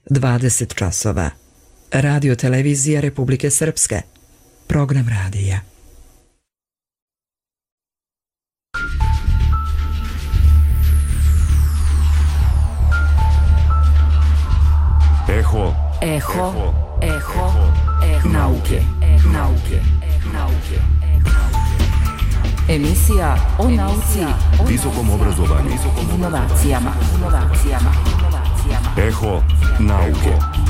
20 časova. Radio televizija Republike Srpske. Program radija. Eho nauke. Emisija o nauci, Visokom obrazovanju. inovacijama. Eho nauke.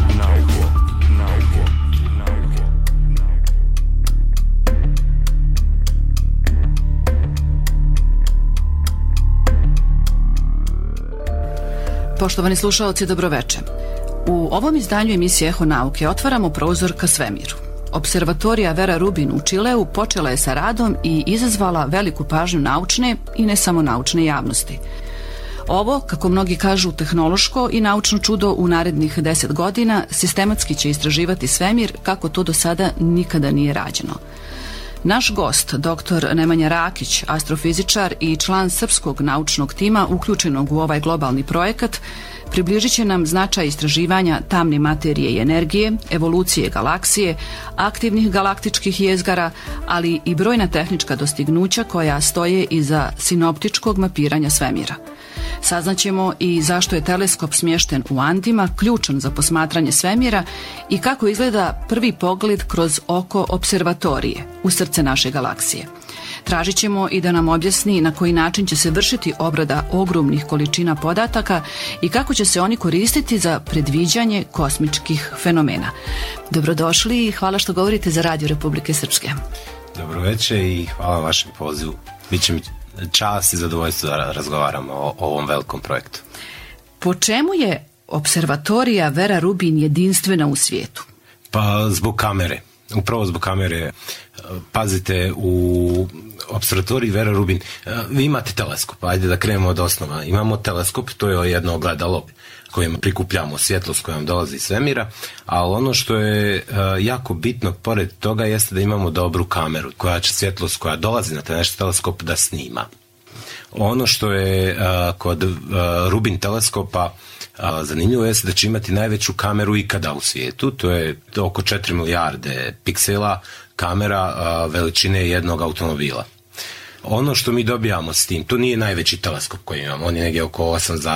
Poštovani slušaoci, dobroveče. U ovom izdanju emisije Eho nauke otvaramo prozor ka svemiru. Observatorija Vera Rubin u Čileu počela je sa radom i izazvala veliku pažnju naučne i ne samo naučne javnosti. Ovo, kako mnogi kažu, tehnološko i naučno čudo u narednih 10 godina sistematski će istraživati svemir kako to do sada nikada nije rađeno. Naš gost, dr. Nemanja Rakić, astrofizičar i član srpskog naučnog tima uključenog u ovaj globalni projekat, približit će nam značaj istraživanja tamne materije i energije, evolucije galaksije, aktivnih galaktičkih jezgara, ali i brojna tehnička dostignuća koja stoje iza sinoptičkog mapiranja svemira. Saznaćemo i zašto je teleskop smješten u Andima ključan za posmatranje svemira i kako izgleda prvi pogled kroz oko observatorije u srce naše galaksije. Tražit ćemo i da nam objasni na koji način će se vršiti obrada ogromnih količina podataka i kako će se oni koristiti za predviđanje kosmičkih fenomena. Dobrodošli i hvala što govorite za Radio Republike Srpske. Dobroveče i hvala vašem pozivu. Biće mi čast i zadovoljstvo da razgovaramo o ovom velikom projektu. Po čemu je observatorija Vera Rubin jedinstvena u svijetu? Pa zbog kamere. Upravo zbog kamere. Pazite, u observatoriji Vera Rubin vi imate teleskop, ajde da krenemo od osnova. Imamo teleskop, to je jedno ogledalo kojim prikupljamo svjetlost koja nam dolazi iz svemira, ali ono što je jako bitno pored toga jeste da imamo dobru kameru koja će svjetlost koja dolazi na taj naš teleskop da snima. Ono što je kod Rubin teleskopa zanimljivo je da će imati najveću kameru ikada u svijetu, to je oko 4 milijarde piksela kamera veličine jednog automobila. Ono što mi dobijamo s tim, to nije najveći teleskop koji imamo, on je negdje oko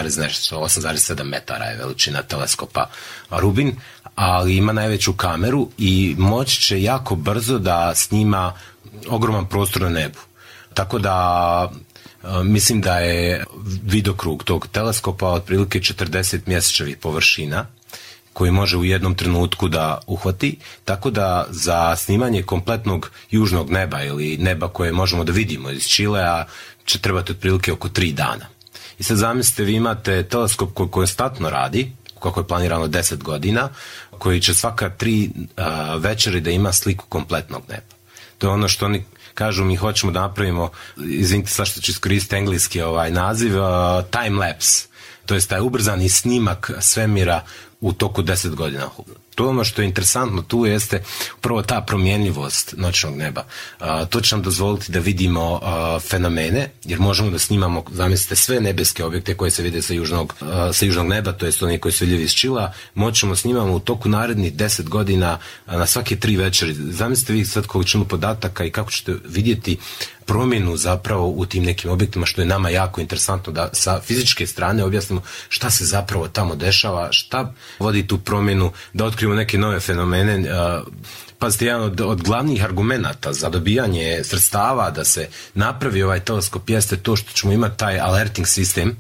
8,7 metara je veličina teleskopa Rubin, ali ima najveću kameru i moći će jako brzo da snima ogroman prostor na nebu. Tako da mislim da je vidokrug tog teleskopa otprilike 40 mjesečevih površina koji može u jednom trenutku da uhvati, tako da za snimanje kompletnog južnog neba ili neba koje možemo da vidimo iz Čilea će trebati otprilike oko 3 dana. I sad zamislite, vi imate teleskop koji konstantno radi, kako je planirano 10 godina, koji će svaka 3 večeri da ima sliku kompletnog neba. To je ono što oni kažu, mi hoćemo da napravimo, izvinite sad što ću iskoristiti engleski naziv, time lapse, to je taj ubrzani snimak svemira u toku 10 godina. To ono što je interesantno tu jeste upravo ta promjenljivost noćnog neba. To će nam dozvoliti da vidimo fenomene, jer možemo da snimamo, zamislite, sve nebeske objekte koje se vide sa južnog neba, to jest oni koji su vidljivi iz Čila, moćemo snimamo u toku narednih 10 godina na svake 3 večeri. Zamislite vi sad količinu podataka i kako ćete vidjeti promjenu zapravo u tim nekim objektima, što je nama jako interesantno da sa fizičke strane objasnimo šta se zapravo tamo dešava, šta vodi tu promjenu, da otkrivamo neke nove fenomene. Pazite, jedan od glavnih argumenata za dobijanje sredstava da se napravi ovaj teleskop jeste to što ćemo imati taj alerting sistem,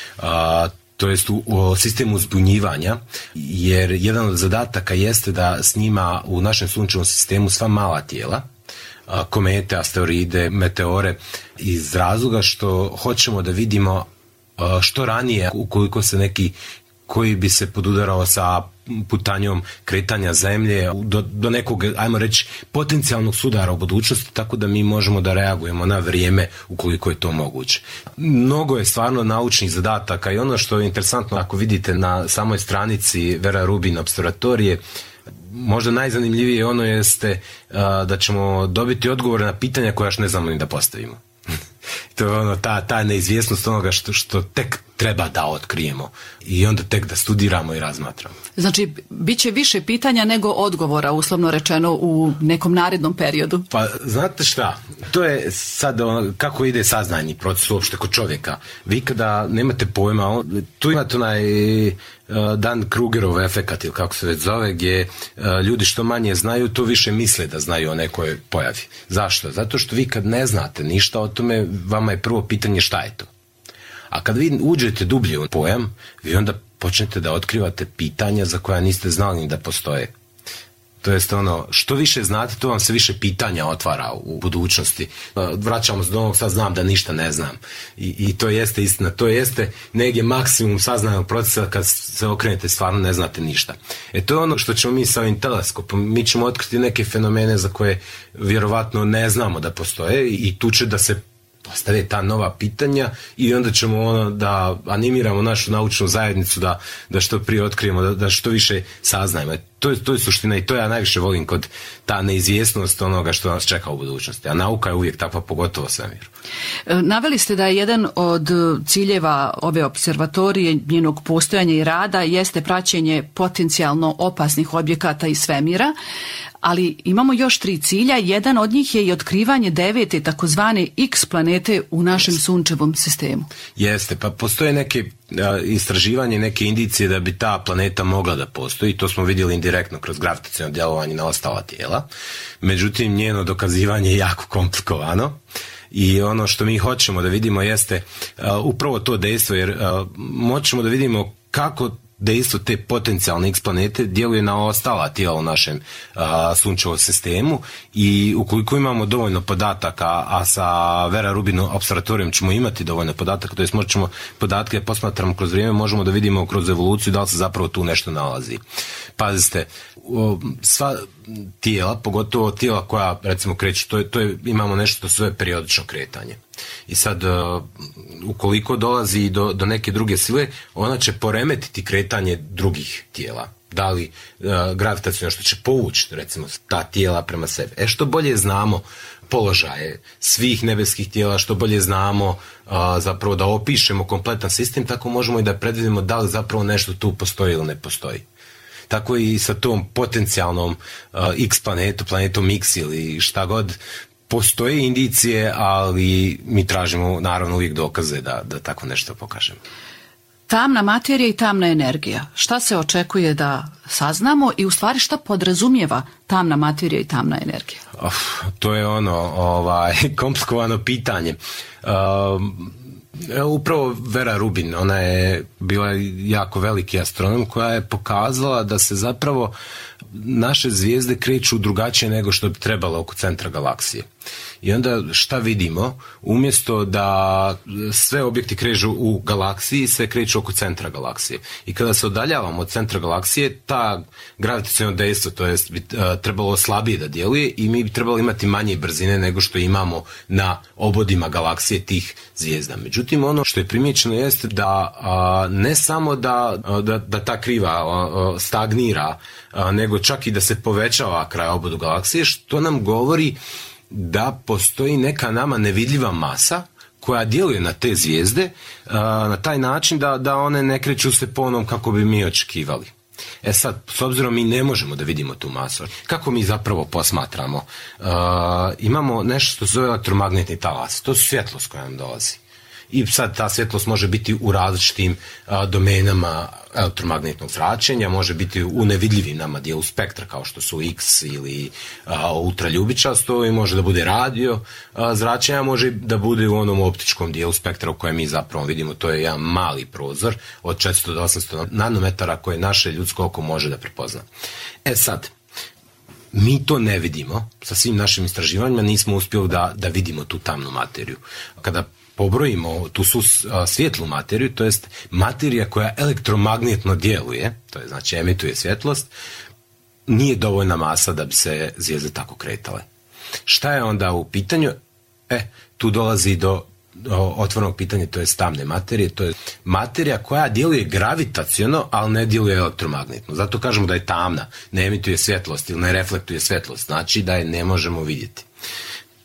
to jest u sistemu uzbunjivanja, jer jedan od zadataka jeste da snima u našem sunčevom sistemu sva mala tijela, komete, asteroide, meteore, iz razloga što hoćemo da vidimo što ranije ukoliko se neki koji bi se podudarao sa putanjom kretanja zemlje do nekog, ajmo reći, potencijalnog sudara u budućnosti, tako da mi možemo da reagujemo na vrijeme ukoliko je to moguće. Mnogo je stvarno naučnih zadataka i ono što je interesantno, ako vidite na samoj stranici Vera Rubin observatorije, možda najzanimljivije ono jeste da ćemo dobiti odgovore na pitanja koja još ne znamo ni da postavimo. To je ono, ta neizvjesnost onoga što tek treba da otkrijemo i onda tek da studiramo i razmatramo. Znači, bit će više pitanja nego odgovora, uslovno rečeno, u nekom narednom periodu. Pa, znate šta, to je sad kako ide saznajni proces uopšte kod čovjeka. Vi kada nemate pojma, tu imate onaj Dan Krugerov efekat ili kako se već zove, gdje ljudi što manje znaju, to više misle da znaju o nekoj pojavi. Zašto? Zato što vi kad ne znate ništa o tome, vama je prvo pitanje šta je to. A kad vi uđete dublje u pojam, vi onda počnete da otkrivate pitanja za koja niste znali ni da postoje. To jest što više znate, to vam se više pitanja otvara u budućnosti. Vraćamo se do onog, sad znam da ništa ne znam. I to jeste istina. To jeste negdje maksimum saznajnog procesa kad se okrenete, stvarno ne znate ništa. To je ono što ćemo mi sa ovim teleskopom. Mi ćemo otkriti neke fenomene za koje vjerovatno ne znamo da postoje i tu će da se postave ta nova pitanja i onda ćemo da animiramo našu naučnu zajednicu da što prije otkrijemo, da što više saznajemo. To je suština i to ja najviše volim kod ta neizvjesnost onoga što nas čeka u budućnosti. A nauka je uvijek takva, pogotovo svemiru. Naveli ste da je jedan od ciljeva ove observatorije, njenog postojanja i rada, jeste praćenje potencijalno opasnih objekata iz svemira, ali imamo još 3 cilja. Jedan od njih je i otkrivanje 9. takozvane X planete u našem sunčevom sistemu. Jeste, pa postoje neke istraživanje, neke indicije da bi ta planeta mogla da postoji. To smo vidjeli indirektno kroz gravitaciono djelovanje na ostala tijela. Međutim, njeno dokazivanje je jako komplikovano. I ono što mi hoćemo da vidimo jeste upravo to dejstvo, jer moćemo da vidimo kako dejstvo te potencijalne X planete djeluje na ostala tijela u našem sunčevom sistemu i ukoliko imamo dovoljno podataka, a sa Vera Rubin observatorijom ćemo imati dovoljno podataka, to jest možemo podatke posmatramo kroz vrijeme, možemo da vidimo kroz evoluciju da li se zapravo tu nešto nalazi. Pazite, sva tijela, pogotovo tijela koja recimo kreću, imamo nešto što se zove periodično kretanje. I sad, ukoliko dolazi do neke druge sile, ona će poremetiti kretanje drugih tijela. Da li gravitacijno što će povući, recimo, ta tijela prema sebi. Što bolje znamo položaje svih nebeskih tijela, što bolje znamo zapravo da opišemo kompletan sistem, tako možemo i da predvidimo da li zapravo nešto tu postoji ili ne postoji. Tako i sa tom potencijalnom X planetom X ili šta god, postoje indicije, ali mi tražimo naravno uvijek dokaze da tako nešto pokažemo. Tamna materija i tamna energija. Šta se očekuje da saznamo i u stvari šta podrazumijeva tamna materija i tamna energija? To je komplikovano pitanje. Upravo Vera Rubin, ona je bila jako veliki astronom koja je pokazala da se zapravo naše zvijezde kreću drugačije nego što bi trebalo oko centra galaksije. I onda šta vidimo? Umjesto da sve objekti kreću u galaksiji, sve kreću oko centra galaksije. I kada se odaljavamo od centra galaksije, ta gravitaciono dejstvo, to jest bi trebalo slabije da djeluje i mi bi trebali imati manje brzine nego što imamo na obodima galaksije tih zvijezda. Međutim, ono što je primijećeno jeste da ne samo da ta kriva stagnira, nego čak i da se povećava kraj obodu galaksije, što nam govori da postoji neka nama nevidljiva masa koja djeluje na te zvijezde na taj način da one ne kreću se po onom kako bi mi očekivali. Sad, s obzirom mi ne možemo da vidimo tu masu, kako mi zapravo posmatramo? Imamo nešto što se zove elektromagnetni talas, to su svjetlost koja nam dolazi. I sad ta svjetlost može biti u različitim domenama elektromagnetnog zračenja, može biti u nevidljivim nama dijelu spektra kao što su X ili ultraljubičasto, i može da bude radio zračenja, može da bude u onom optičkom dijelu spektra u kojem mi zapravo vidimo. To je jedan mali prozor od 400 do 800 nanometara koje naše ljudsko oko može da prepozna. Sad, mi to ne vidimo, sa svim našim istraživanjima nismo uspjeli da vidimo tu tamnu materiju. Kada pobrojimo tu svjetlu materiju, to jest materija koja elektromagnetno djeluje, to je znači emituje svjetlost, nije dovoljna masa da bi se zvijezde tako kretale. Šta je onda u pitanju? Tu dolazi do otvorenog pitanja, to je tamne materije, to je materija koja djeluje gravitaciono, ali ne djeluje elektromagnetno. Zato kažemo da je tamna, ne emituje svjetlost ili ne reflektuje svjetlost, znači da je ne možemo vidjeti.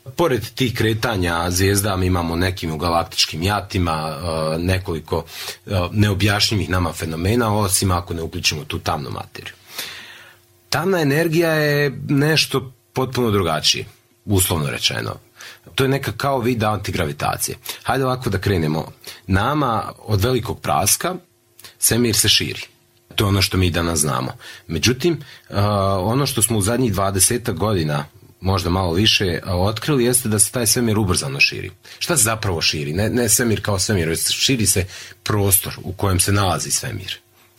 Pored tih kretanja zvijezda mi imamo nekim u galaktičkim jatima nekoliko neobjašnjivih nama fenomena, osim ako ne uključimo tu tamnu materiju. Tamna energija je nešto potpuno drugačije, uslovno rečeno. To je neka kao vid antigravitacije. Hajde ovako da krenemo. Nama od velikog praska svemir se širi. To je ono što mi danas znamo. Međutim, ono što smo u zadnjih 20 godina, možda malo više, otkrili jeste da se taj svemir ubrzano širi. Šta se zapravo širi? Ne svemir kao svemir, već širi se prostor u kojem se nalazi svemir.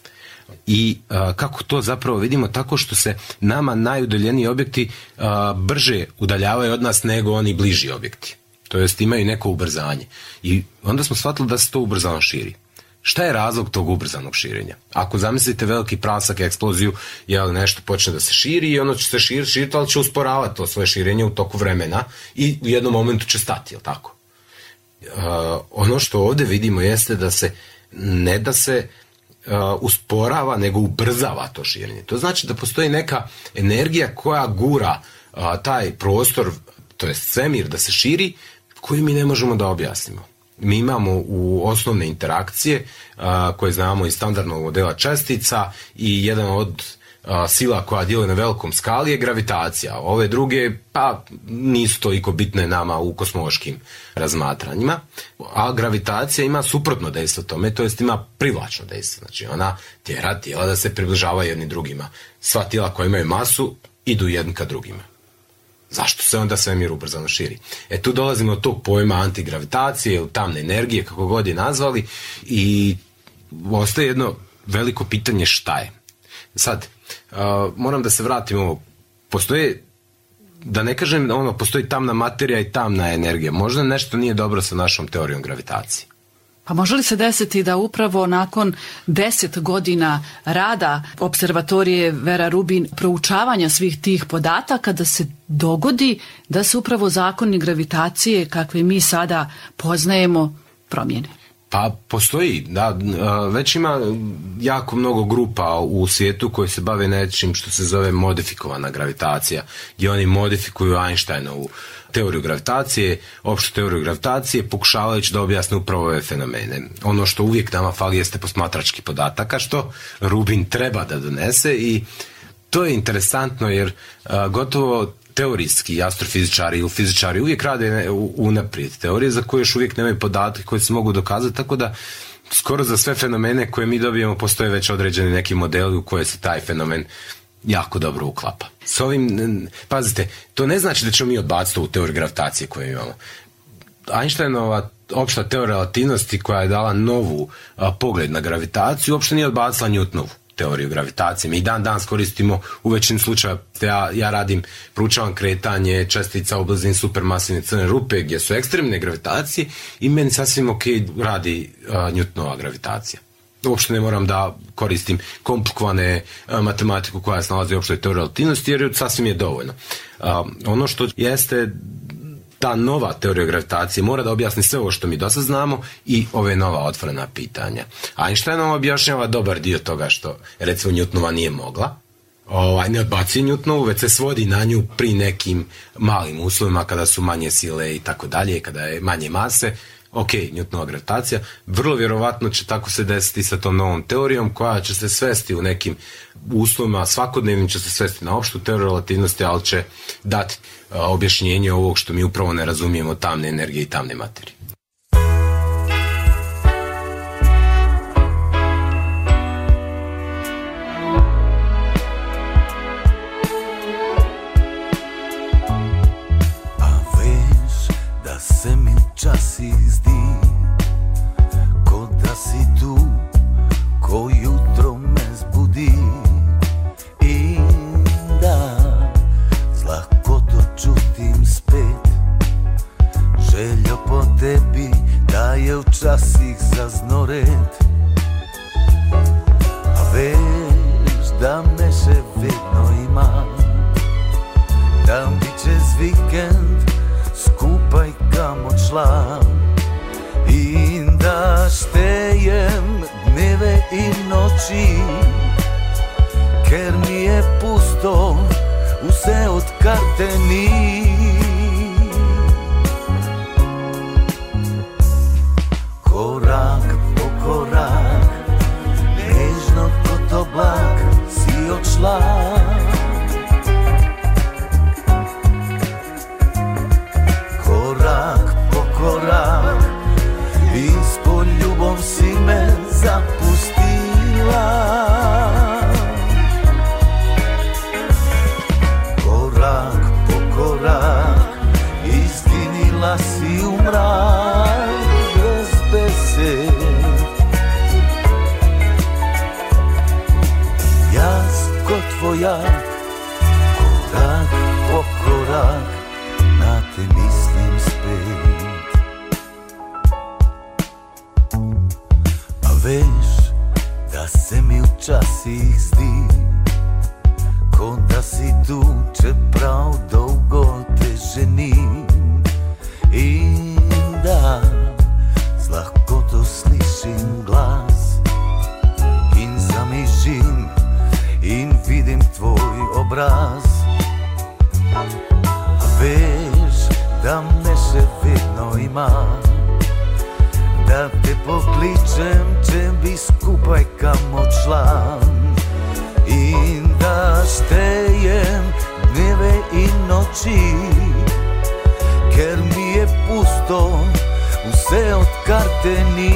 I kako to zapravo vidimo? Tako što se nama najudaljeniji objekti brže udaljavaju od nas nego oni bliži objekti. To jest imaju neko ubrzanje. I onda smo shvatili da se to ubrzano širi. Šta je razlog tog ubrzanog širenja? Ako zamislite veliki prasak, eksploziju, nešto počne da se širi i ono će se širiti, ali će usporavati to svoje širenje u toku vremena i u jednom momentu će stati, jel tako? Ono što ovdje vidimo jeste da se ne da se usporava, nego ubrzava to širenje. To znači da postoji neka energija koja gura taj prostor, to je svemir, da se širi, koju mi ne možemo da objasnimo. Mi imamo u osnovne interakcije koje znamo iz standardnog modela čestica i jedan od sila koja djeluje na velikom skali je gravitacija. Ove druge nisu toliko bitne nama u kosmološkim razmatranjima, a gravitacija ima suprotno dejstvo tome, to jest ima privlačno dejstvo. Znači ona tjera tijela da se približavaju jedni drugima. Sva tijela koja imaju masu idu jedni ka drugima. Zašto se onda svemir ubrzano širi? Tu dolazimo od tog pojma antigravitacije ili tamne energije, kako god je nazvali, i ostaje jedno veliko pitanje šta je. Sad, moram da se vratim ovo. Postoje, da ne kažem, postoji tamna materija i tamna energija. Možda nešto nije dobro sa našom teorijom gravitacije. Pa može li se desiti da upravo nakon 10 godina rada observatorije Vera Rubin, proučavanja svih tih podataka, da se dogodi da se upravo zakoni gravitacije kakve mi sada poznajemo promijene? Pa postoji, da, već ima jako mnogo grupa u svijetu koji se bave nečim što se zove modifikovana gravitacija, gdje oni modifikuju Einsteinovu teoriju gravitacije, opštu teoriju gravitacije, pokušavajući da objasne upravo ove fenomene. Ono što uvijek nama fali jeste posmatrački podataka, što Rubin treba da donese, i to je interesantno jer gotovo teorijski astrofizičari ili fizičari uvijek rade unaprijed teorije za koje još uvijek nemaju podatke koje se mogu dokazati, tako da skoro za sve fenomene koje mi dobijemo postoje već određeni neki modeli u koje se taj fenomen jako dobro uklapa. S ovim, pazite, to ne znači da ćemo mi odbaciti ovu teoriju gravitacije koju imamo. Einsteinova opšta teorija relativnosti koja je dala novu pogled na gravitaciju uopšte nije odbacila Newtonovu teoriju gravitacije. Mi i dan danas koristimo u većini slučaja, ja proučavam kretanje čestica u blizini supermasivne crne rupe gdje su ekstremne gravitacije i meni sasvim ok radi Newtonova gravitacija. Uopšte ne moram da koristim komplikovane matematiku koja se nalazi u opštoj teoriji relativnosti, jer sasvim je dovoljno. Ono što jeste ta nova teorija gravitacije mora da objasni sve ovo što mi do sad znamo i ove nova otvorena pitanja. Einsteinova objašnjava dobar dio toga što recimo Newtonova nije mogla. Ne odbacuje Newtonovu, već se svodi na nju pri nekim malim uslovima kada su manje sile i tako dalje, kada je manje mase. Ok, Newtonova gravitacija, vrlo vjerovatno će tako se desiti sa tom novom teorijom koja će se svesti u nekim uslovima, svakodnevnim će se svesti na opštu teoriju relativnosti, ali će dati objašnjenje ovog što mi upravo ne razumijemo, tamne energije i tamne materije. Se mi čas izdi, ko da si tu, ko jutro me zbudi. I da, s lahkoto čutim spet željo po tebi, da je u časih zaznoret. A veš da me še vedno ima, da bi čez vikend skupaj kamor šla in da štejem dneve in noči, ker mi je pusto vse odkar te ni. član. Korak po korak ispod ljubom si me zapustila. Korak po korak izginila si u mrak bez besed. Jasko tvoja, korak po korak na te mislim spet. A veš da se mi včasih zdi, ko da si tu, čeprav dolgo te ženim. In da z lahkoto slišim glas in zamižim in vidim tvoj obraz. A veš da me še vedno imam, da te pokličem, če bi skupaj kam odšla. In da štejem dneve in noči, ker mi je pusto vse odkar te ni.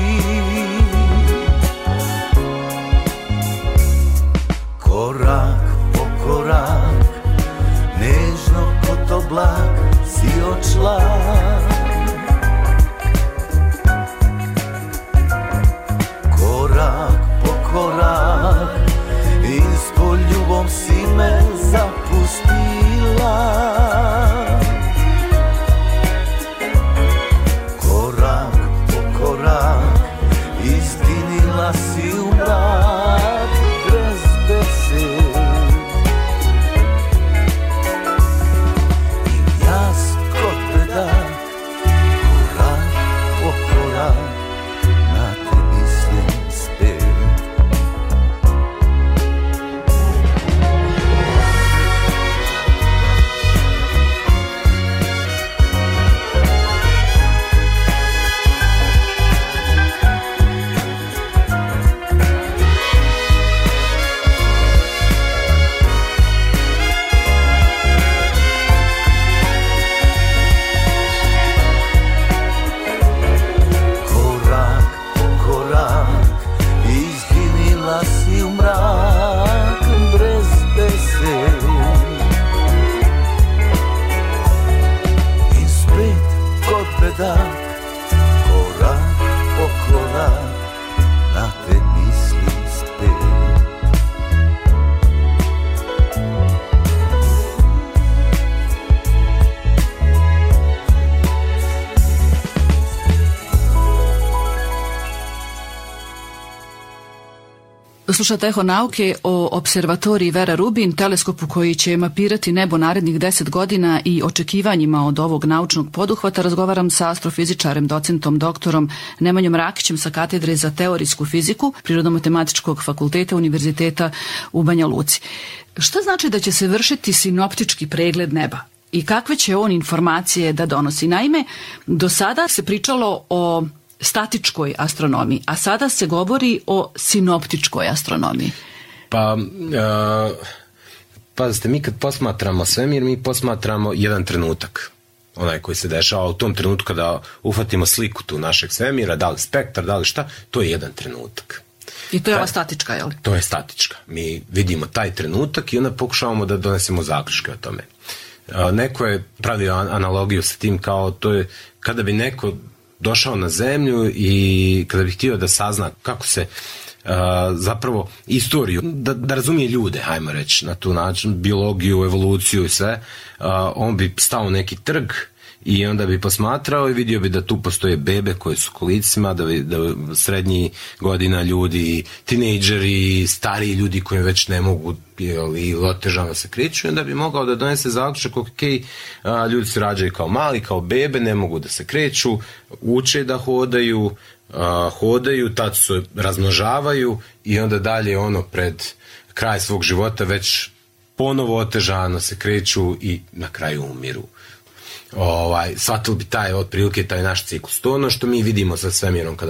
Korak po korak, nežno kot oblak si odšla. Korak po korak in s poljubom si me zapustila. Korak po korak izginila si v mrak brez besed. In jaz kot bedak, korak po korak na te mislim spet. Slušate Eho nauke o observatoriji Vera Rubin, teleskopu koji će mapirati nebo narednih 10 godina i očekivanjima od ovog naučnog poduhvata. Razgovaram sa astrofizičarem, docentom, doktorom Nemanjom Rakićem sa katedre za teorijsku fiziku Prirodno-matematičkog fakulteta Univerziteta u Banja Luci. Šta znači da će se vršiti sinoptički pregled neba i kakve će on informacije da donosi? Naime, do sada se pričalo o statičkoj astronomiji, a sada se govori o sinoptičkoj astronomiji. Pa, pazite, mi kad posmatramo svemir, mi posmatramo jedan trenutak. Onaj koji se dešava u tom trenutku kada uhvatimo sliku tu našeg svemira, da li spektar, da li šta, to je jedan trenutak. I to je ova statička, je li? To je statička. Mi vidimo taj trenutak i onda pokušavamo da donesemo zaključke o tome. Neko je pravio analogiju sa tim kao to je kada bi neko došao na zemlju i kada bi htio da sazna kako se zapravo istoriju, da razumije ljude, hajmo reći, na tu način, biologiju, evoluciju i sve, on bi stao u neki trg i onda bi posmatrao i vidio bi da tu postoje bebe koje su u kolicima, da srednji godina ljudi, tinejdžeri, stariji ljudi koji već ne mogu ili otežano se kreću, onda bi mogao da donese zaključak, ok, ljudi se rađaju kao mali, kao bebe, ne mogu da se kreću, uče da hodaju, tad se razmnožavaju i onda dalje pred kraj svog života već ponovo otežano se kreću i na kraju umiru. shvatili bi otprilike taj naš ciklus. To je ono što mi vidimo sa svemirom kada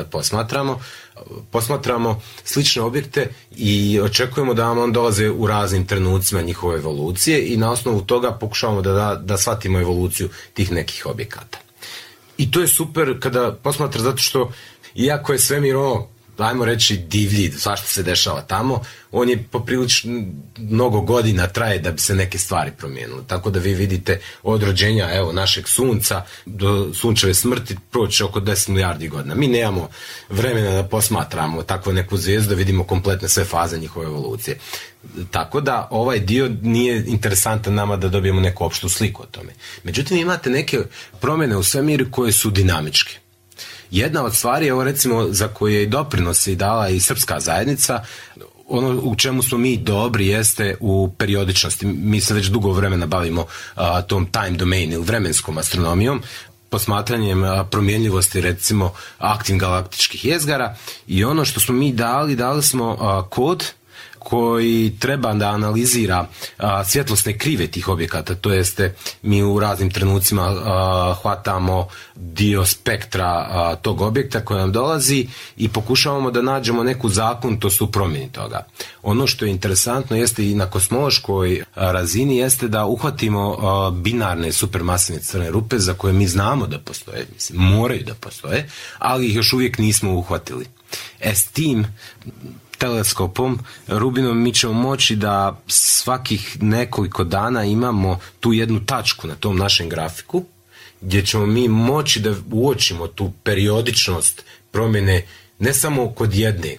posmatramo slične objekte i očekujemo da vam on dolaze u raznim trenucima njihove evolucije i na osnovu toga pokušavamo da shvatimo evoluciju tih nekih objekata. I to je super kada posmatra, zato što iako je svemir ajmo reći divlji, svašta se dešava tamo, on je poprilično mnogo godina traje da bi se neke stvari promijenile. Tako da vi vidite od rođenja našeg sunca do sunčeve smrti proći oko 10 milijardi godina. Mi nemamo vremena da posmatramo takvu neku zvijezdu, da vidimo kompletne sve faze njihove evolucije. Tako da ovaj dio nije interesantan nama da dobijemo neku opštu sliku o tome. Međutim, imate neke promjene u svemiru koje su dinamičke. Jedna od stvari, recimo, za koje je doprinos i dala i srpska zajednica, ono u čemu smo mi dobri jeste u periodičnosti. Mi se već dugo vremena bavimo tom time domain ili vremenskom astronomijom, posmatranjem promjenljivosti recimo aktivnih galaktičkih jezgara, i ono što smo mi dali smo kod koji treba da analizira svjetlosne krive tih objekata, to jeste mi u raznim trenucima hvatamo dio spektra tog objekta koji nam dolazi i pokušavamo da nađemo neku zakonitost u promjeni toga. Ono što je interesantno jeste i na kosmološkoj razini jeste da uhvatimo binarne supermasivne crne rupe za koje mi znamo da postoje, mislim, moraju da postoje, ali ih još uvijek nismo uhvatili. S tim teleskopom Rubinom mi ćemo moći da svakih nekoliko dana imamo tu jednu tačku na tom našem grafiku gdje ćemo mi moći da uočimo tu periodičnost promjene ne samo kod jedne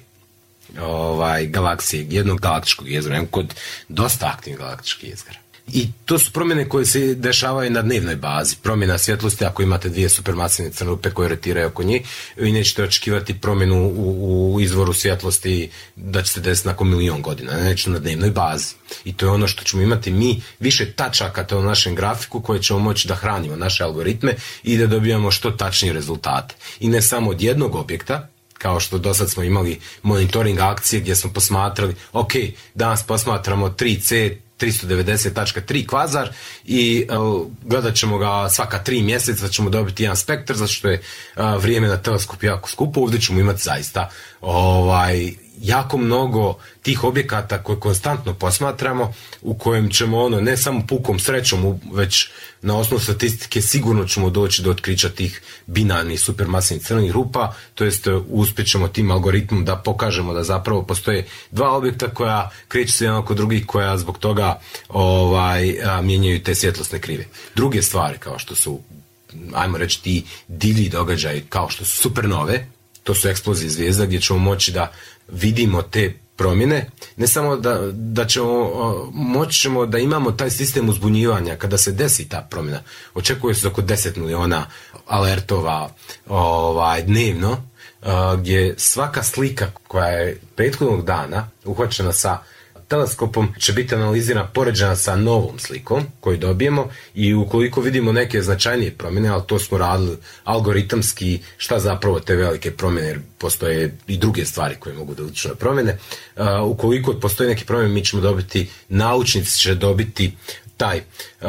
galaksije, jednog galaktičkog jezgra, nego kod dosta aktivnih galaktičkih jezgara. I to su promjene koje se dešavaju na dnevnoj bazi. Promjena svjetlosti, ako imate dvije supermasivne crne rupe koje rotiraju oko njih, vi nećete očekivati promjenu u izvoru svjetlosti da će se desiti nakon 1.000.000 godina, neće na dnevnoj bazi. I to je ono što ćemo imati mi, više tačaka to u našem grafiku koje ćemo moći da hranimo naše algoritme i da dobijamo što tačnije rezultate. I ne samo od jednog objekta, kao što do sad smo imali monitoring akcije gdje smo posmatrali, ok, danas posmatramo 3C 390.3 kvazar i gledat ćemo ga svaka 3 mjeseca, ćemo dobiti jedan spektar, zato što je vrijeme na teleskop jako skupo. Ovdje ćemo imati zaista jako mnogo tih objekata koje konstantno posmatramo, u kojem ćemo ne samo pukom srećom, već na osnovu statistike sigurno ćemo doći do otkrića tih binarnih supermasivnih crnih rupa, to jest uspjet ćemo tim algoritmom da pokažemo da zapravo postoje dva objekta koja kreću se jedan oko drugih, koja zbog toga mijenjaju te svjetlosne krive. Druge stvari, kao što su, ajmo reći, ti divlji događaji, kao što su supernove, to su eksplozije zvijezda gdje ćemo moći da vidimo te promjene, ne samo da ćemo, moći ćemo da imamo taj sistem uzbunjivanja kada se desi ta promjena. Očekuje se oko 10 miliona alertova dnevno, gdje svaka slika koja je prethodnog dana uhvaćena sa teleskopom će biti analizirana, poređena sa novom slikom koju dobijemo, i ukoliko vidimo neke značajnije promjene, ali to smo radili algoritamski, šta zapravo te velike promjene, jer postoje i druge stvari koje mogu da utječu na promjene, ukoliko postoje neke promjene, mi ćemo dobiti, naučnici će dobiti taj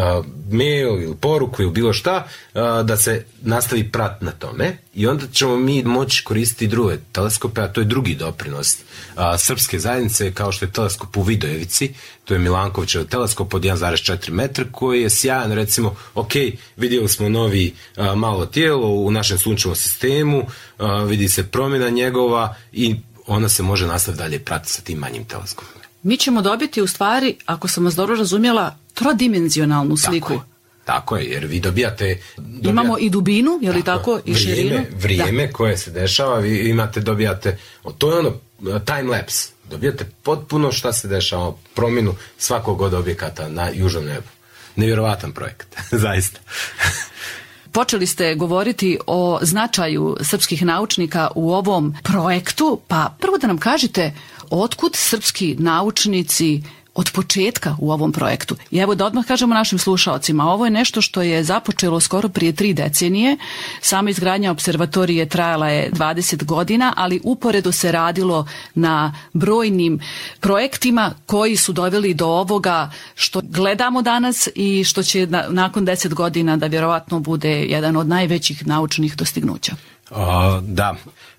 mail ili poruku ili bilo šta, da se nastavi prat na tome, i onda ćemo mi moći koristiti druge teleskope, a to je drugi doprinos srpske zajednice, kao što je teleskop u Vidojevici, to je Milankovićev teleskop od 1,4 metra koji je sjajan. Recimo, ok, vidjeli smo novi malo tijelo u našem sunčevom sistemu, vidi se promjena njegova i ona se može nastaviti dalje pratiti sa tim manjim teleskopom. Mi ćemo dobiti, u stvari, ako sam vas dobro razumjela, trodimenzionalnu sliku. Tako je, jer vi dobijate... Imamo i dubinu, je li tako, i širinu? Vrijeme koje se dešava, vi dobijate, to je time lapse, dobijate potpuno šta se dešava, promjenu svakog od objekata na južnom nebu. Nevjerovatan projekt, zaista. Počeli ste govoriti o značaju srpskih naučnika u ovom projektu, pa prvo da nam kažete otkud srpski naučnici od početka u ovom projektu. I evo da odmah kažemo našim slušaocima, ovo je nešto što je započelo skoro prije 3 decenije. Sama izgradnja observatorije trajala je 20 godina, ali uporedo se radilo na brojnim projektima koji su doveli do ovoga što gledamo danas i što će nakon 10 godina da vjerovatno bude jedan od najvećih naučnih dostignuća. Da.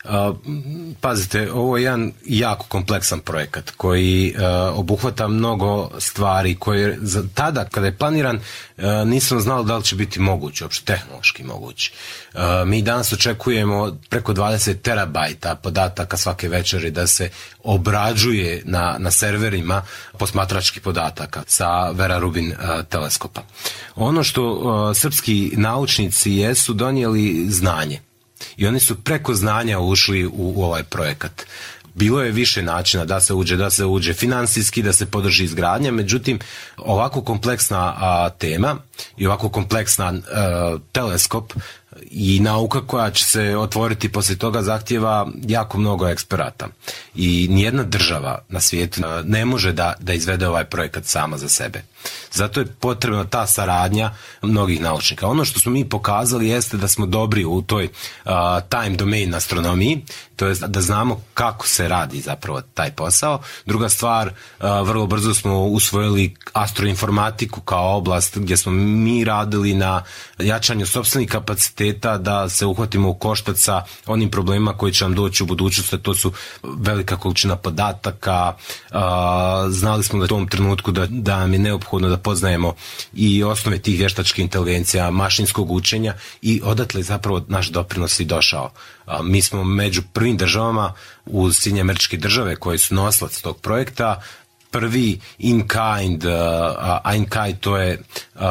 Pazite, ovo je jedan jako kompleksan projekat koji obuhvata mnogo stvari koje tada kada je planiran nisam znao da li će biti moguće, uopšte tehnološki moguće. Mi danas očekujemo preko 20 terabajta podataka svake večeri da se obrađuje na serverima posmatračkih podataka sa Vera Rubin teleskopa. Ono što srpski naučnici jesu donijeli znanje. I oni su preko znanja ušli u ovaj projekat. Bilo je više načina da se uđe finansijski, da se podrži izgradnja, međutim ovako kompleksna tema i ovako kompleksan teleskop i nauka koja će se otvoriti poslije toga zahtijeva jako mnogo eksperata. I nijedna država na svijetu ne može da izvede ovaj projekat sama za sebe. Zato je potrebna ta saradnja mnogih naučnika. Ono što smo mi pokazali jeste da smo dobri u toj time domain astronomiji, to je da znamo kako se radi zapravo taj posao. Druga stvar, vrlo brzo smo usvojili astroinformatiku kao oblast gdje smo mi radili na jačanju sopstvenih kapaciteta da se uhvatimo u koštac sa onim problemima koji će nam doći u budućnosti. To su velika količina podataka. Znali smo da u tom trenutku da nam je neophodno da poznajemo i osnove tih vještačkih inteligencija, mašinskog učenja i odatle zapravo naš doprinos i došao. Mi smo među prvim državama uz Sjedinjene Američke Države koje su nosilac tog projekta. Prvi in-kind, to je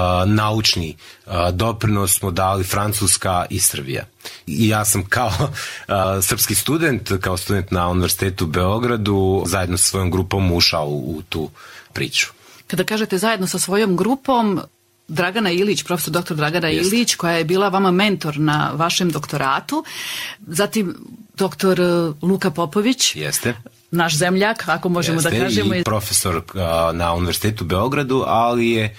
naučni doprinos smo dali Francuska i Srbija. I ja sam kao srpski student, kao student na Univerzitetu u Beogradu, zajedno sa svojom grupom ušao u tu priču. Kada kažete zajedno sa svojom grupom, Dragana Ilić, profesor dr. Dragana Ilić, koja je bila vama mentor na vašem doktoratu, zatim dr. Luka Popović, naš zemljak, ako možemo da kažemo. I profesor na Univerzitetu u Beogradu, ali je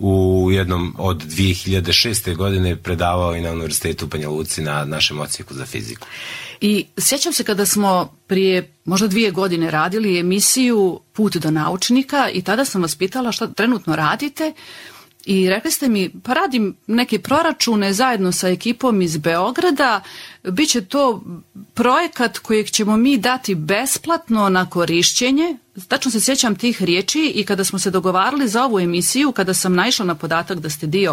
u jednom od 2006. godine predavao i na Univerzitetu u Banja Luci na našem odsjeku za fiziku. I sjećam se kada smo prije možda 2 godine radili emisiju Put do naučnika i tada sam vas pitala šta trenutno radite i rekli ste mi pa radim neke proračune zajedno sa ekipom iz Beograda, bit će to projekat kojeg ćemo mi dati besplatno na korišćenje. Tačno se sjećam tih riječi i kada smo se dogovarali za ovu emisiju, kada sam naišla na podatak da ste dio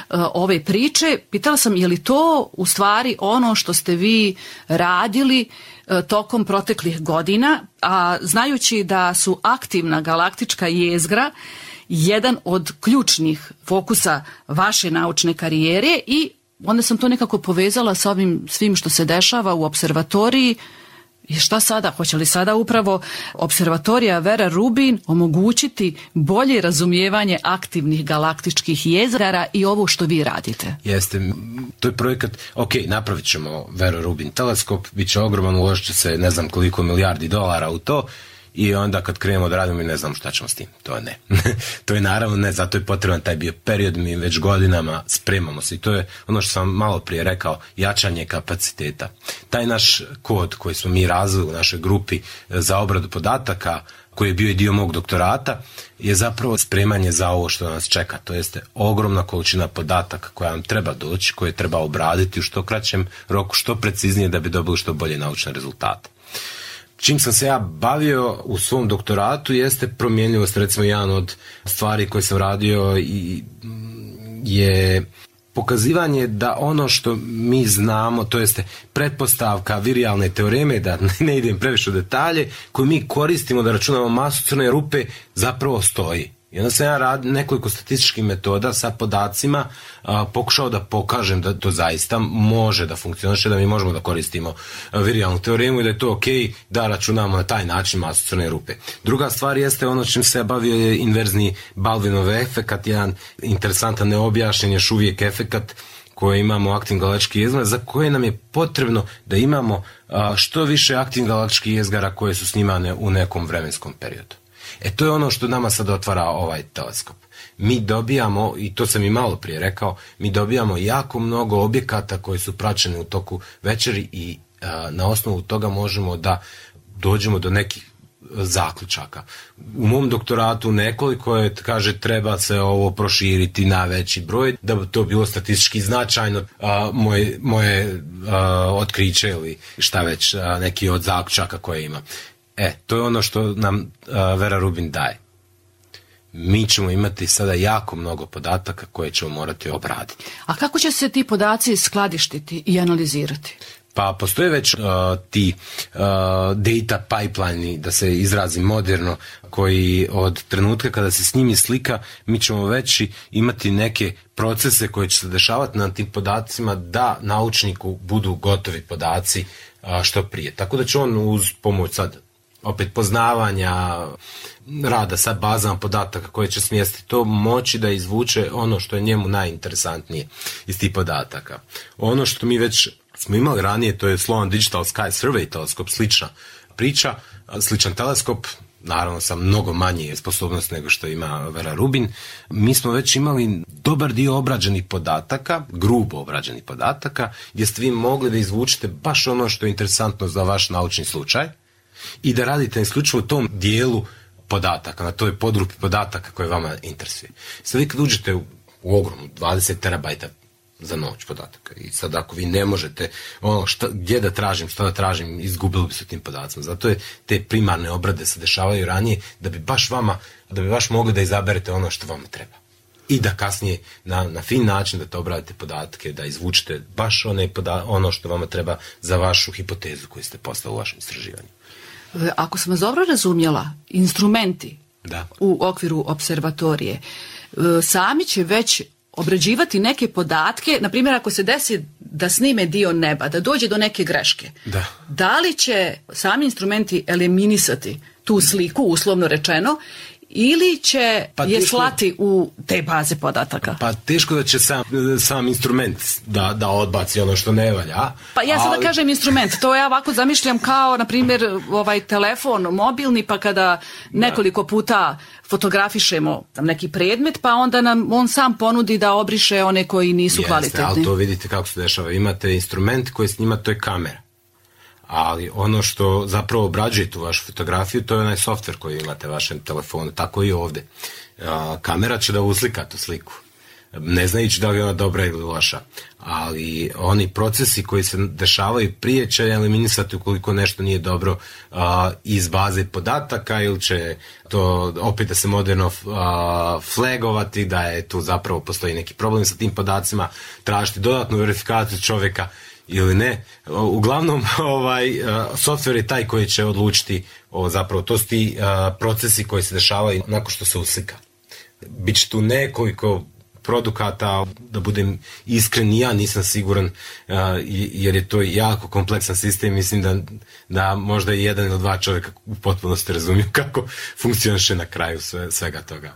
ove priče, pitala sam je li to u stvari ono što ste vi radili tokom proteklih godina, a znajući da su aktivna galaktička jezgra jedan od ključnih fokusa vaše naučne karijere i onda sam to nekako povezala sa ovim svim što se dešava u observatoriji. I šta sada? Hoće li sada upravo observatorija Vera Rubin omogućiti bolje razumijevanje aktivnih galaktičkih jezgara i ovo što vi radite? Jeste, to je projekat, napravit ćemo Vera Rubin teleskop, bit će ogroman, uložit će se ne znam koliko milijardi dolara u to i onda kad krenemo da radimo mi ne znamo šta ćemo s tim. To je ne. To je naravno ne, zato je potreban taj bio period, mi već godinama spremamo se i to je ono što sam malo prije rekao, jačanje kapaciteta. Taj naš kod koji smo mi razvili u našoj grupi za obradu podataka, koji je bio i dio mog doktorata, je zapravo spremanje za ovo što nas čeka. To jeste ogromna količina podataka koja nam treba doći, koje treba obraditi u što kraćem roku, što preciznije da bi dobili što bolje naučne rezultate. Čim sam se ja bavio u svom doktoratu jeste promjenljivost, recimo jedan od stvari koje sam radio je pokazivanje da ono što mi znamo, to jeste pretpostavka virijalne teoreme, da ne idem previše u detalje, koju mi koristimo da računamo masu crne rupe, zapravo stoji. I onda sam ja radio nekoliko statističkih metoda sa podacima, pokušao da pokažem da to zaista može da funkcioniše, da mi možemo da koristimo virijalnu teoremu i da je to okej da računamo na taj način masu crne rupe. Druga stvar jeste ono čim se bavio je inverzni Baldwinov efekat, jedan interesantan neobjašnjen još uvijek efekat koje imamo u aktivnim galaktičkih jezgara, za koje nam je potrebno da imamo što više aktivnih galaktičkih jezgara koje su snimane u nekom vremenskom periodu. To je ono što nama sad otvara ovaj teleskop. Mi dobijamo, i to sam i malo prije rekao, mi dobijamo jako mnogo objekata koji su praćeni u toku večeri i na osnovu toga možemo da dođemo do nekih zaključaka. U mom doktoratu nekoliko je, kaže, treba se ovo proširiti na veći broj, da bi to bilo statistički značajno, moje otkriće ili šta već, neki od zaključaka koje ima. To je ono što nam Vera Rubin daje. Mi ćemo imati sada jako mnogo podataka koje ćemo morati obraditi. A kako će se ti podaci skladištiti i analizirati? Pa postoje već ti data pipeline, da se izrazi moderno, koji od trenutka kada se snimi slika, mi ćemo već imati neke procese koje će se dešavati na tim podacima da naučniku budu gotovi podaci što prije. Tako da će on uz pomoć sad opet poznavanja, rada sa bazama podataka koje će smjestiti to, moći da izvuče ono što je njemu najinteresantnije iz tih podataka. Ono što mi već smo imali ranije, to je Sloan Digital Sky Survey teleskop, slična priča, sličan teleskop, naravno sa mnogo manje sposobnosti nego što ima Vera Rubin. Mi smo već imali dobar dio obrađenih podataka, grubo obrađenih podataka, gdje ste vi mogli da izvučete baš ono što je interesantno za vaš naučni slučaj i da radite isključivo u tom dijelu podataka, na toj podgrupi podataka koje vama interesuje. Sad vi kad uđete u ogromnu 20 terabajta za noć podataka i sad ako vi ne možete gdje da tražim, šta da tražim, izgubili bi se tim podacima. Zato je te primarne obrade se dešavaju ranije da bi baš mogli da izaberete ono što vama treba. I da kasnije na fin način da to obradite podatke, da izvučete baš ono što vama treba za vašu hipotezu koju ste postavili u vašem istraživanju. Ako sam vas dobro razumjela, instrumenti u okviru observatorije sami će već obrađivati neke podatke, na primjer ako se desi da snime dio neba, da dođe do neke greške. Da li će sami eliminisati tu sliku, uslovno rečeno, ili će je slati u te baze podataka? Pa teško da će sam instrument da odbaci ono što ne valja. Pa ja sada kažem instrument, to ja ovako zamišljam kao, na primjer, telefon mobilni, pa kada nekoliko puta fotografišemo neki predmet, pa onda nam on sam ponudi da obriše one koji nisu kvalitetni. Ali to vidite kako se dešava. Imate instrument koji snima, to je kamera. Ali ono što zapravo obrađuje tu vašu fotografiju, to je onaj softver koji imate u vašem telefonu, tako i ovdje. Kamera će da uslika tu sliku, ne znajući da li je ona dobra ili loša, ali oni procesi koji se dešavaju prije će eliminisati ukoliko nešto nije dobro iz baze podataka, ili će to opet da se moderno flagovati, da je tu zapravo postoji neki problem sa tim podacima, tražiti dodatnu verifikaciju čovjeka ili ne. Uglavnom, softver je taj koji će odlučiti, zapravo to su ti procesi koji se dešavaju nakon što se uslika. Biće tu nekoliko produkata, da budem iskren, ja nisam siguran, jer je to jako kompleksan sistem, mislim da možda i jedan ili dva čovjeka u potpunosti razumiju kako funkcioniše na kraju svega toga.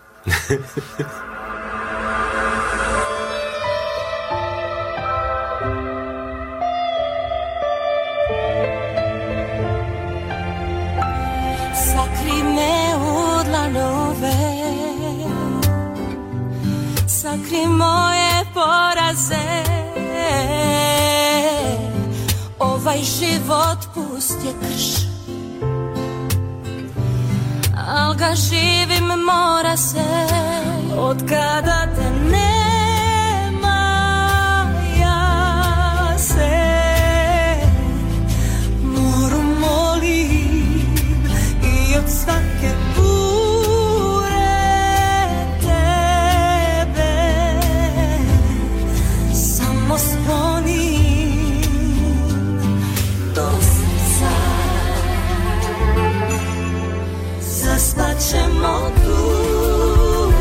Sakri moje poraze, ovaj život pust je krš, al ga živim mora se, od kada te nema ja se moru molim i od svake ćemo dugo,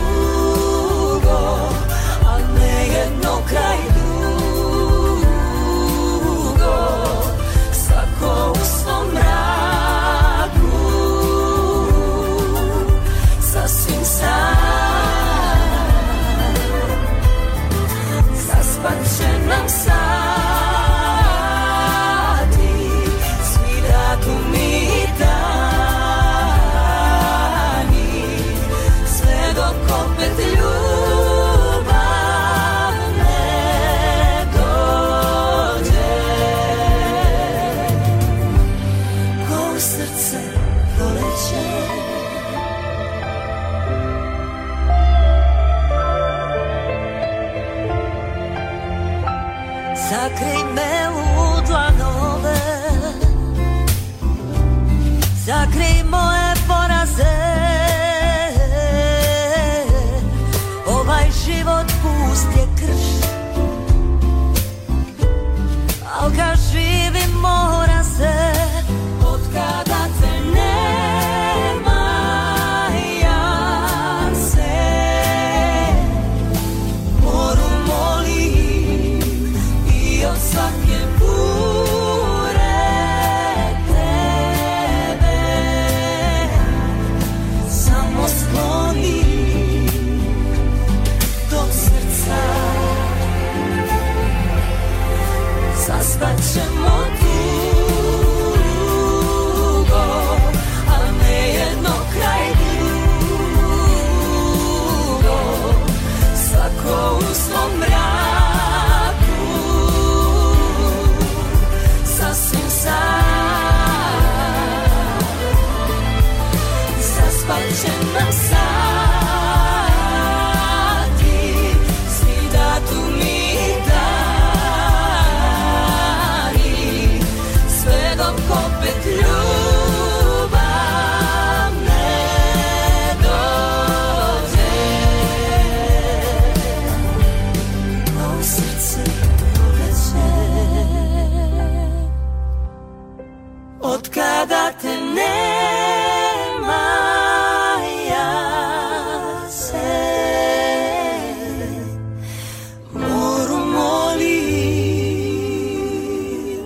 a ne jedno kraj dugo, svako u svom mraku, sasvim sam, zaspat će nam sati, svi datumi dani. Zakrij me u dlanove, zakrij moje poraze. Ovaj život pust je krš, al kad živim mora se. Od kada te nema, ja se moru molim i od svake bure tebe samo skloni do srca. Zaspat ćemo dugo, al ne jedno kraj drugo. Svako u svom mraku, sasvim sam. Zaspat će nam sati, svi datumi i dani, sve dok opet ljubav ne dođe. Moje srce proleće, od kada te nema, ja se moru molim.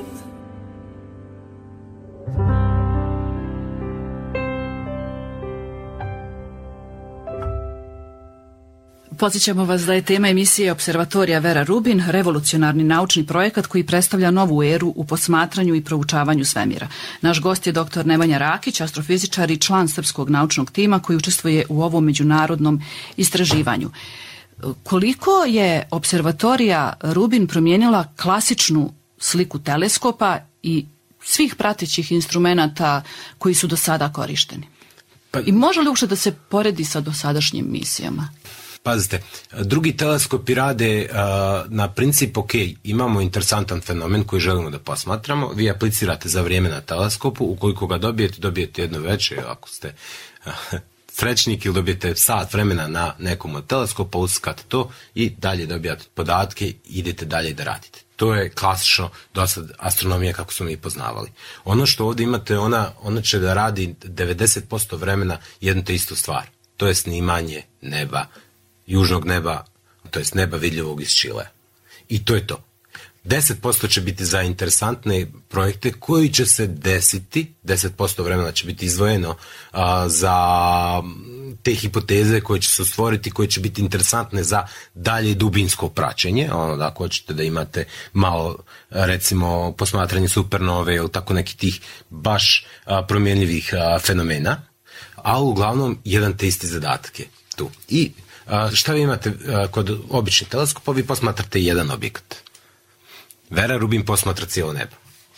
Podsjećamo vas da je tema emisije Observatorija Vera Rubin revolucionarni naučni projekat koji predstavlja novu eru u posmatranju i proučavanju svemira. Naš gost je dr. Nemanja Rakić, astrofizičar i član srpskog naučnog tima koji učestvuje u ovom međunarodnom istraživanju. Koliko je Observatorija Rubin promijenila klasičnu sliku teleskopa i svih pratećih instrumenata koji su do sada korišteni? I može li uopšte da se poredi sa dosadašnjim misijama? Pazite, drugi teleskopi rade na princip, ok, imamo interesantan fenomen koji želimo da posmatramo, vi aplicirate za vrijeme na teleskopu, ukoliko ga dobijete jedno veče, ako ste srećnik, ili dobijete sat vremena na nekom od teleskopa, uskate to i dalje dobijate podatke, idete dalje da radite. To je klasično dosad astronomija kako smo mi poznavali. Ono što ovdje imate, ona će da radi 90% vremena jednu te istu stvar. To je snimanje neba, južnog neba, to jest neba vidljivog iz Čilea. I to je to. 10% će biti za interesantne projekte koji će se desiti, 10% vremena će biti izdvojeno za te hipoteze koje će se stvoriti, koje će biti interesantne za dalje dubinsko praćenje, da ako hoćete da imate malo, recimo, posmatranje supernove ili tako nekih tih baš promjenljivih fenomena, a uglavnom jedan te isti zadatak je tu. I šta vi imate kod običnih teleskopa? Vi posmatrate jedan objekat. Vera Rubin posmatra cijelo nebo.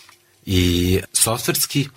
I softverski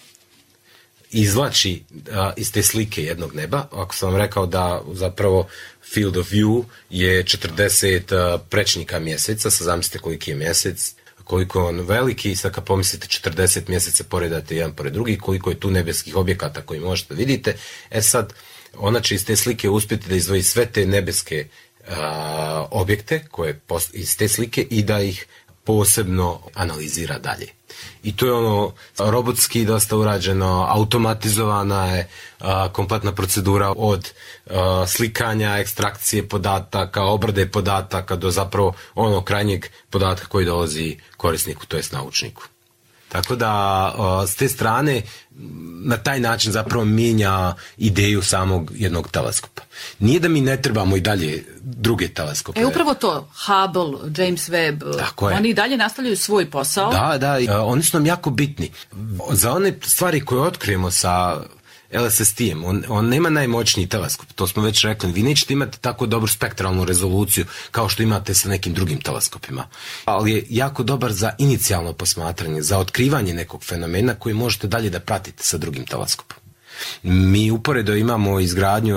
izvlači iz te slike jednog neba. Ako sam vam rekao da zapravo field of view je 40 prečnika mjeseca, sad zamislite koliki je mjesec, koliko je on veliki, sad kad pomislite 40 mjeseca poredate jedan pored drugi, koliko je tu nebeskih objekata koji možete vidite, sad ona će iz te slike uspjeti da izdvoji sve te nebeske objekte koje iz te slike i da ih posebno analizira dalje. I to je ono robotski dosta urađeno, automatizovana je kompletna procedura od slikanja, ekstrakcije podataka, obrade podataka do zapravo onog krajnjeg podatka koji dolazi korisniku, to jest naučniku. Tako da s te strane na taj način zapravo mijenja ideju samog jednog teleskopa. Nije da mi ne trebamo i dalje druge teleskope. Upravo to, Hubble, James Webb, oni i dalje nastavljaju svoj posao. Da, oni su nam jako bitni. Za one stvari koje otkrijemo sa LSST-em, on nema najmoćniji teleskop, to smo već rekli, vi nećete imati tako dobru spektralnu rezoluciju kao što imate sa nekim drugim teleskopima, ali je jako dobar za inicijalno posmatranje, za otkrivanje nekog fenomena koji možete dalje da pratite sa drugim teleskopom. Mi uporedo imamo izgradnju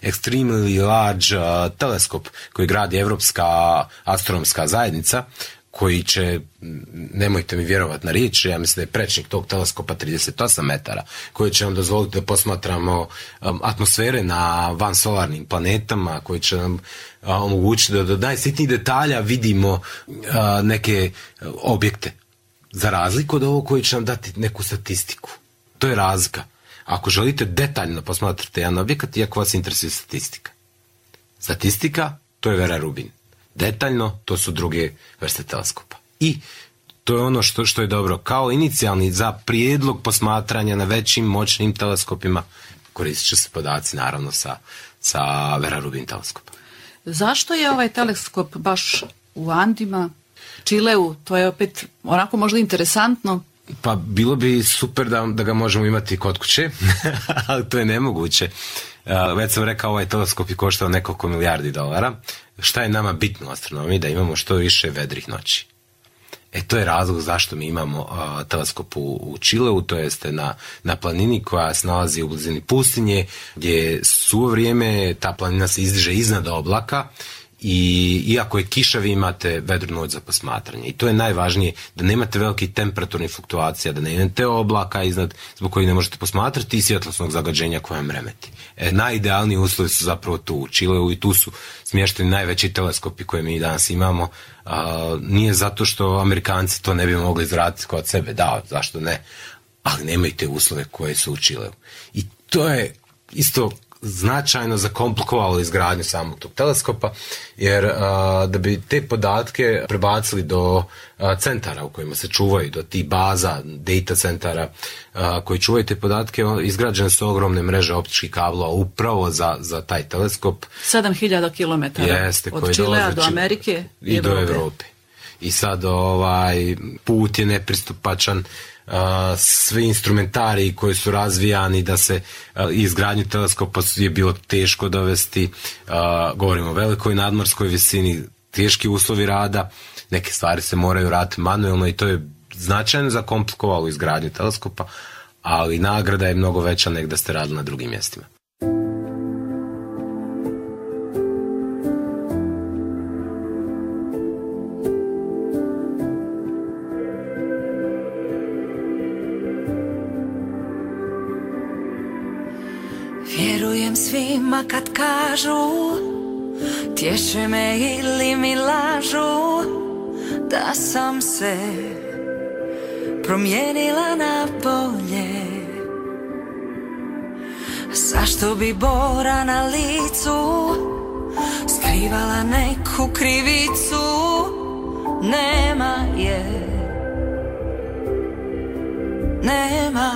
extremely large teleskop koji gradi Evropska astronomska zajednica, koji će, nemojte mi vjerovati na riječ, ja mislim da je prečnik tog teleskopa 38 metara, koji će nam dozvoliti da posmatramo atmosfere na vansolarnim planetama, koji će nam omogućiti da do najsitnijih detalja vidimo neke objekte, za razliku od ovog koji će nam dati neku statistiku. To je razlika. Ako želite detaljno posmatrati jedan objekat, iako vas interesuje statistika. Statistika, to je Vera Rubin. Detaljno, to su druge vrste teleskopa. I to je ono što je dobro. Kao inicijalni za prijedlog posmatranja na većim moćnim teleskopima koristit će se podaci naravno sa Vera Rubin teleskopa. Zašto je ovaj teleskop baš u Andima, Čileu? To je opet onako možda interesantno. Pa bilo bi super da ga možemo imati kod kuće, ali to je nemoguće. Već sam rekao, ovaj teleskop je koštao nekoliko milijardi dolara. Šta je nama bitno u astronomiji? Da imamo što više vedrih noći. To je razlog zašto mi imamo teleskop u Čileu, to jeste na planini koja se nalazi u blizini pustinje, gdje suvo vrijeme ta planina se izdiže iznad oblaka i iako je kiša vi imate vedru noć za posmatranje. I to je najvažnije, da nemate veliki temperaturnih fluktuacija, da nemate oblaka iznad zbog kojih ne možete posmatrati i svjetlosnog zagađenja koje vam remeti. Najidealniji uslovi su zapravo tu u Čileu i tu su smješteni najveći teleskopi koje mi danas imamo. Nije zato što Amerikanci to ne bi mogli izraditi kod sebe, da, zašto ne, ali nemaju te uslove koje su u Čileu. I to je isto značajno zakomplikovalo izgradnju samog tog teleskopa, jer da bi te podatke prebacili do centara u kojima se čuvaju, do tih baza, data centara koji čuvaju te podatke, izgrađene su ogromne mreže optičkih kablova upravo za taj teleskop. 7000 km od Čilea do Amerike i do Evrope. I sad put je nepristupačan, svi instrumentariji koji su razvijani da se izgradnju teleskopa je bilo teško dovesti, govorimo o velikoj nadmorskoj visini, teški uslovi rada, neke stvari se moraju raditi manuelno i to je značajno zakomplikovalo izgradnju teleskopa, ali nagrada je mnogo veća nego da ste radili na drugim mjestima. Vjerujem svima kad kažu, tješe me ili mi lažu, da sam se promijenila na bolje. Zašto bi bora na licu skrivala neku krivicu? Nema je, nema.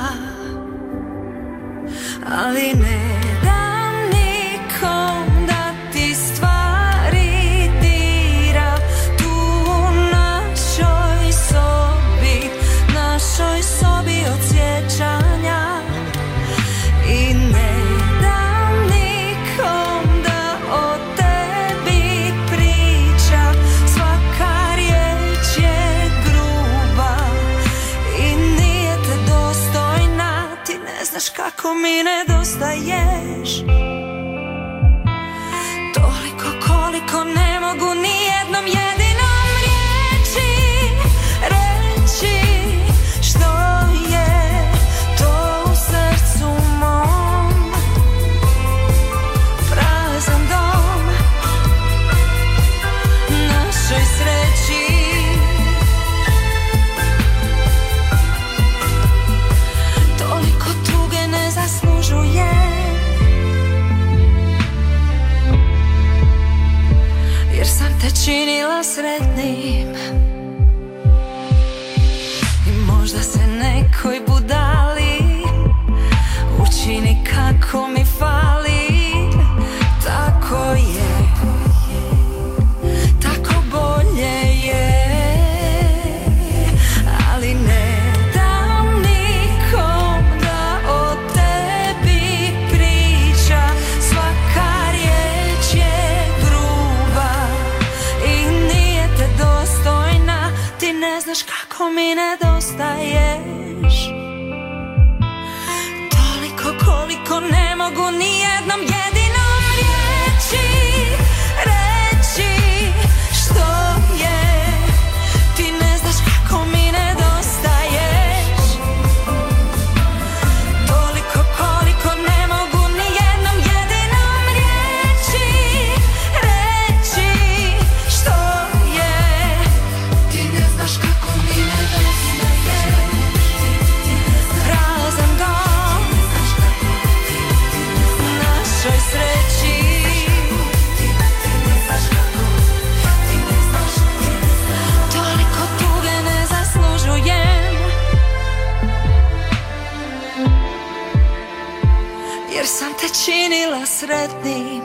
Ali ne dam nikom da ti stvari dira tu u našoj sobi od sjećanja. I ne dam nikom da o tebi priča, svaka riječ je gruba i nije te dostojna. Ti ne znaš kako mi nedostaješ, toliko koliko ne mogu ni jednom jedinom reći što je to u srcu mom. Prazan dom našoj sreći, toliko tuge ne zaslužuje, jer sam te činila sretnim. I možda se nekoj budali učini kako mi fali. Tako je, tako bolje je. Ali ne dam nikom da o tebi priča, svaka riječ je gruba i nije te dostojna. Ti ne znaš kako mi nedostaješ, toliko koliko ne mogu ni jednom jedinom reći što je sretnim.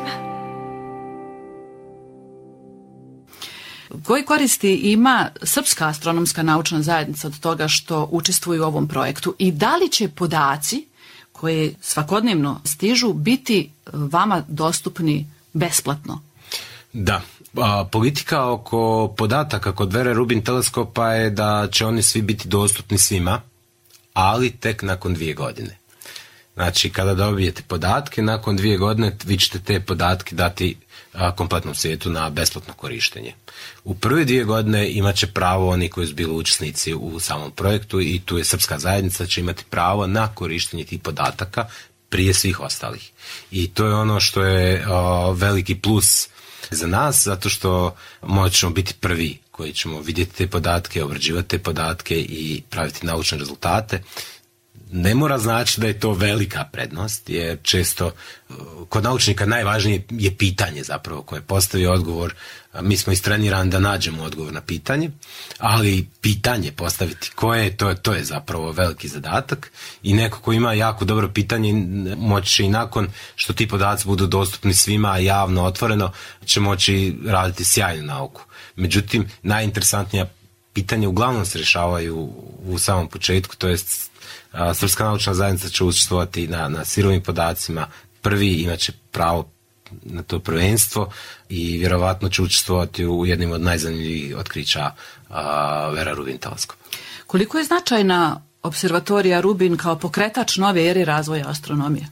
Koji koristi ima Srpska astronomska naučna zajednica od toga što učestvuju u ovom projektu i da li će podaci koji svakodnevno stižu biti vama dostupni besplatno? Da. Politika oko podataka kod Vere Rubin teleskopa je da će oni svi biti dostupni svima, ali tek nakon 2 godine. Znači, kada dobijete podatke, nakon 2 godine vi ćete te podatke dati kompletnom svijetu na besplatno korištenje. U prve 2 godine imat će pravo oni koji su bili učesnici u samom projektu i tu je Srpska zajednica će imati pravo na korištenje tih podataka prije svih ostalih. I to je ono što je veliki plus za nas, zato što možemo biti prvi koji ćemo vidjeti te podatke, obrađivati te podatke i praviti naučne rezultate. Ne mora znači da je to velika prednost, jer često kod naučnika najvažnije je pitanje zapravo koje postavi odgovor. Mi smo istrenirani da nađemo odgovor na pitanje, ali pitanje postaviti koje je, to je zapravo veliki zadatak i neko ko ima jako dobro pitanje moći i nakon što ti podaci budu dostupni svima javno, otvoreno, će moći raditi sjajnu nauku. Međutim, najinteresantnija pitanja uglavnom se rješavaju u samom početku, to jest Srpska naučna zajednica će učestvovati na sirovim podacima, prvi imat će pravo na to prvenstvo i vjerovatno će učestvovati u jednim od najzanimljivijih otkrića Vera Rubin teleskopa. Koliko je značajna observatorija Rubin kao pokretač nove ere razvoja astronomije?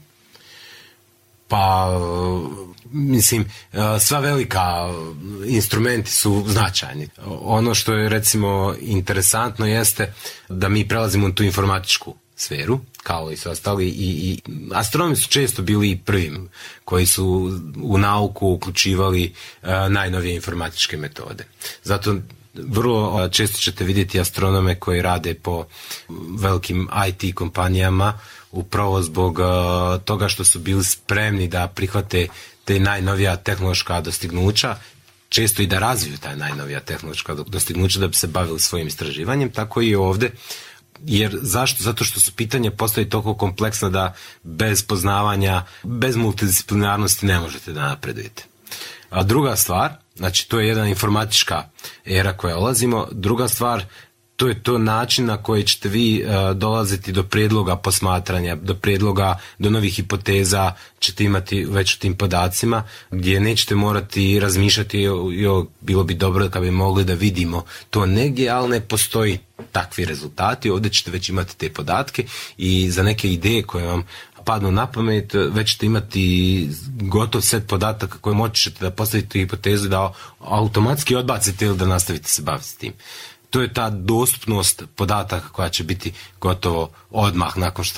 Pa, mislim, sva velika instrumenti su značajni. Ono što je recimo interesantno jeste da mi prelazimo u tu informatičku sferu, kao i sve ostali, i astronomi su često bili prvim koji su u nauku uključivali najnovije informatičke metode. Zato vrlo često ćete vidjeti astronome koji rade po velikim IT kompanijama upravo zbog toga što su bili spremni da prihvate te najnovija tehnološka dostignuća, često i da razviju ta najnovija tehnološka dostignuća da bi se bavili svojim istraživanjem, tako i ovdje. Jer zašto? Zato što su pitanja postaju toliko kompleksna da bez poznavanja, bez multidisciplinarnosti ne možete da napredujete. A druga stvar, znači to je jedna informatička era koja ulazimo, druga stvar, to je to način na koji ćete vi dolaziti do prijedloga posmatranja, do prijedloga, do novih hipoteza ćete imati već u tim podacima, gdje nećete morati razmišljati, bilo bi dobro kad bi mogli da vidimo to negdje, ali ne postoji takvi rezultati, ovdje ćete već imati te podatke i za neke ideje koje vam padnu na pamet, već ćete imati gotov set podataka koje moći ćete da postavite hipotezu da automatski odbacite ili da nastavite se baviti s tim. To je ta dostupnost podataka koja će biti gotovo odmah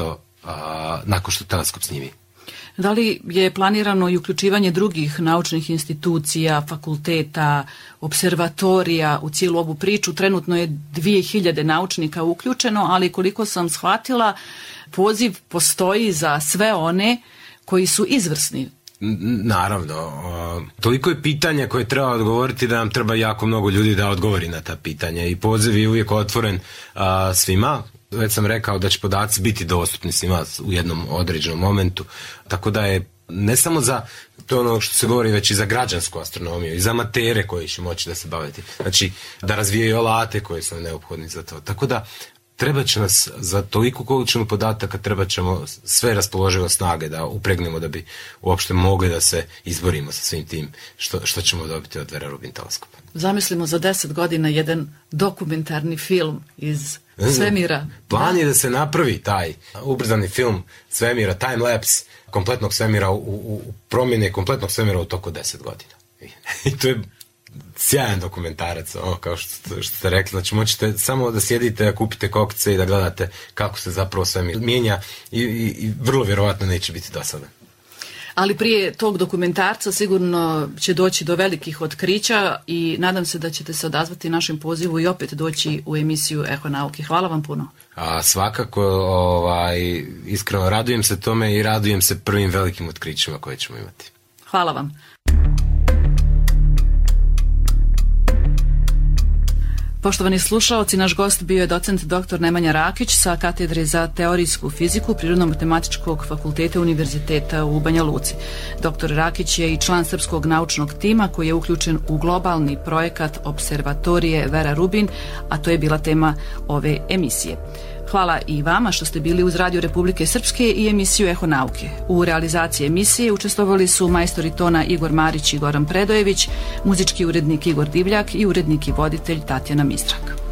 nakon što teleskop snimi. Da li je planirano i uključivanje drugih naučnih institucija, fakulteta, observatorija u cijelu ovu priču? Trenutno je 2000 naučnika uključeno, ali koliko sam shvatila, poziv postoji za sve one koji su izvrsni. Naravno, toliko je pitanja koje treba odgovoriti da nam treba jako mnogo ljudi da odgovori na ta pitanja i poziv je uvijek otvoren svima. Već sam rekao da će podaci biti dostupni svima u jednom određenom momentu, tako da je ne samo za to ono što se govori, već i za građansku astronomiju i za amatere koji će moći da se baviti, znači da razvijaju alate koji su neophodni za to, tako da treba će nas za toliko količinu podataka, treba ćemo sve raspoložive snage da upregnemo da bi uopšte mogli da se izborimo sa svim tim što ćemo dobiti od Vera Rubin teleskopa. Zamislimo za 10 godina jedan dokumentarni film iz svemira. Plan je da se napravi taj ubrzani film svemira, time-lapse kompletnog svemira u promjene kompletnog svemira u toku 10 godina. I to je sjajan dokumentarac, kao što ste rekli, znači moćete samo da sjedite, da kupite kokce i da gledate kako se zapravo svemir mijenja i vrlo vjerovatno neće biti dosadan. Ali prije tog dokumentarca sigurno će doći do velikih otkrića i nadam se da ćete se odazvati našem pozivu i opet doći u emisiju Eho nauke. Hvala vam puno. Svakako, iskreno radujem se tome i radujem se prvim velikim otkrićima koje ćemo imati. Hvala vam. Poštovani slušaoci, naš gost bio je docent dr. Nemanja Rakić sa katedre za teorijsku fiziku Prirodno-matematičkog fakulteta Univerziteta u Banja Luci. Dr. Rakić je i član srpskog naučnog tima koji je uključen u globalni projekat Observatorije Vera Rubin, a to je bila tema ove emisije. Hvala i vama što ste bili uz Radio Republike Srpske i emisiju Eho nauke. U realizaciji emisije učestvovali su majstori tona Igor Marić i Goran Predojević, muzički urednik Igor Divljak i urednik i voditelj Tatjana Mistrak.